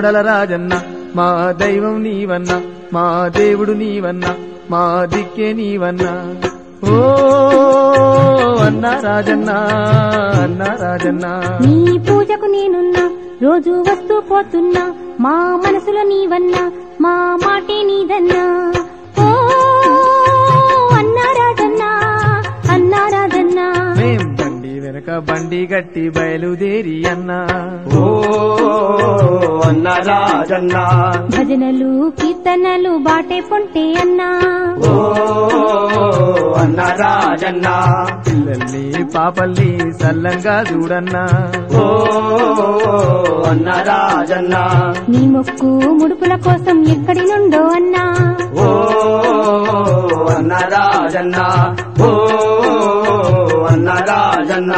కోడల రాజన్న మా దైవం నీవన్నా మా దేవుడు నీవన్నా మా దిక్కే నీవన్నా ఓ అన్న రాజన్న అన్న రాజన్న నీ పూజకు నేనున్నా రోజు వస్తూ పోతున్నా మా మనసులో నీవన్నా మా మాటే నీదన్నా ఓ అన్న రాజన్న అన్న రాజన్న మేం బండి వెనక బండి గట్టి బయలుదేరి అన్నా ఓ అన్న రాజన్న భజనలు కీర్తనలు బాటే పొంటే అన్నా ఓ అన్న రాజన్న పిల్లల్ని పాపల్ని సల్లంగా చూడన్నా ఓ అన్న రాజన్న నీ మొక్కు ముడుపుల కోసం ఎక్కడి నుండో అన్నా ఓ అన్న రాజన్న ఓ అన్న రాజన్న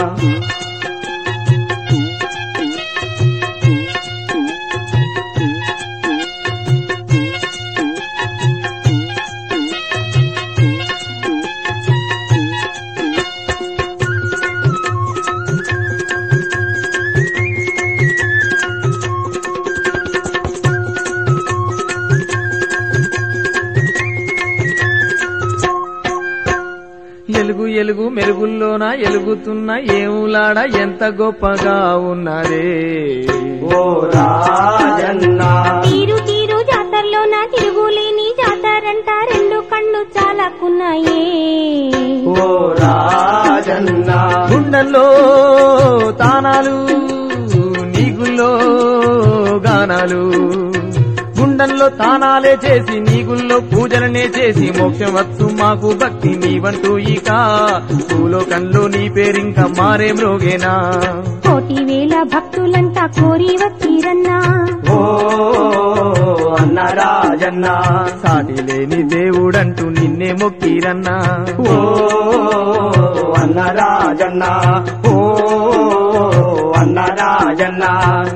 ఎలుగు ఎలుగు మెరుగుల్లోన ఎలుగుతున్న ఏములాడ ఎంత గొప్పగా ఉన్నదే ఓ రాజన్న తీరు తీరు జాతరలోన తిరుగులేని జాతరంట రెండు కళ్ళు చాలకున్నాయే ఓ రాజన్న గుండెల్లో తానాలు నీగుల్లో గానాలు గుండెల్లో తానాలే చేసి నీగుల్లో పూజలనే చేసి మోక్షం వచ్చు మాకు భక్తి నీవంటూ ఇక భూలోకంలో నీ పేరింక మారే మ్రోగేనా కోటి వేల భక్తులంతా కోరి వచ్చిరన్నా ఓ అన్న రాజన్న సాటి లేని దేవుడంటూ నిన్నే మొక్కిరన్నా ఓ అన్న రాజన్న ఓ అన్న రాజన్న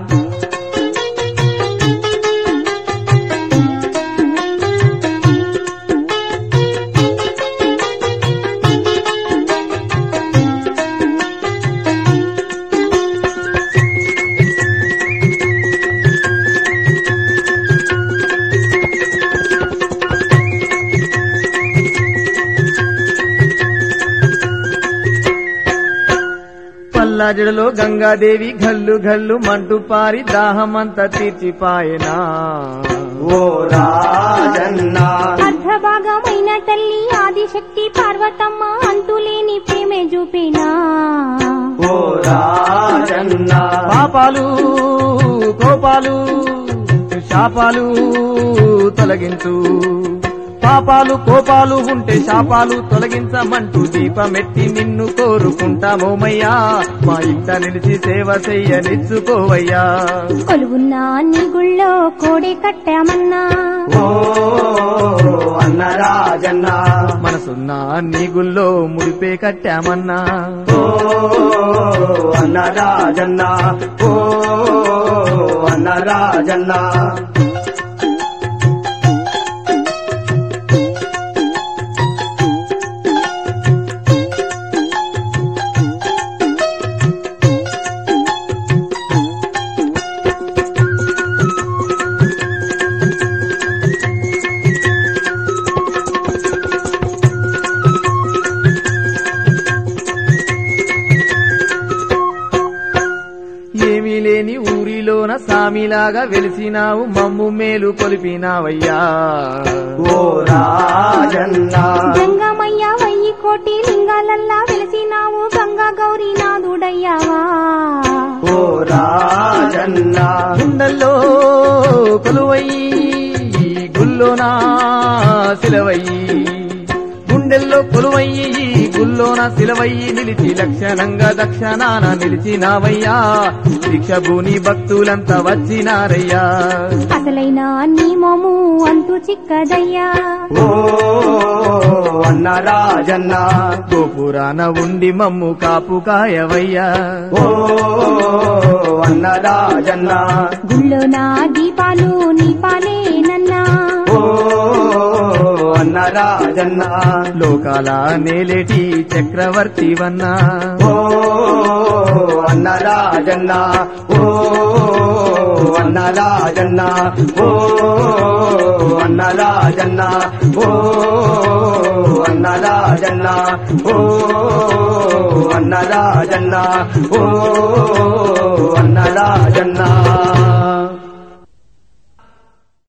పల్లాజడలో గంగాదేవి గల్లు గల్లు మంటూ పారి దాహమంతా తీర్చిపాయనా ఓ రాజన్న అర్ధభాగమైన తల్లి ఆదిశక్తి పార్వతమ్మ అంతులేని ప్రేమే చూపినా ఓ రాజన్న పాపాలు కోపాలు శాపాలు తొలగించు పాపాలు కోపాలు ఉంటే శాపాలు తొలగించమంటూ దీపమెట్టి నిన్ను కోరుకుంటామోమయ్యా మా ఇంట నిలిచి సేవ చెయ్యనిచ్చుకోవయ్యా కొలువున్నా నీ గుళ్ళో కోడే కట్టామన్నా ఓ అన్న రాజన్న మనసున్న నీ గుళ్ళో ముడిపే కట్టామన్నా ఓ అన్న రాజన్న ఓ అన్న రాజన్న ఏమీ లేని ఊరిలోన సామిలాగా వెలిసినావు మమ్ము మేలు కొలిపినావయ్యా ఓ రాజన్న గంగమయ్య 1000 కోటి లింగాలల్లా వెలిసినావు గంగా గౌరీ నాదుడయ్యావా ఓ రాజన్న గుండెల్లో కొలువయ్యి గుల్లోనా సిలవయ్యి గుండెల్లో కొలువయ్యి గుల్లోన సిలవయ్యి నిలిచి లక్షణంగా దక్షిణాన నిలిచినావయ్యా దీక్షభూని భక్తులంతా వచ్చినారయ్యా అసలైన నీ మోము అంతు చిక్కదయ్యా ఓ అన్న రాజన్న గోపురాన ఉండి మమ్ము కాపు కాయవయ్యా ఓ అన్న రాజన్న గుళ్ళో నా దీపాలు నీ పాలేనన్నా ఓ అన్న రాజన్న లోకాల నేలేటి చక్రవర్తివన్నా ఓ అన్న రాజన్న ఓ అన్న రాజన్న ఓ అన్న రాజన్న ఓ అన్న రాజన్న ఓ అన్న రాజన్న ఓ అన్న రాజన్న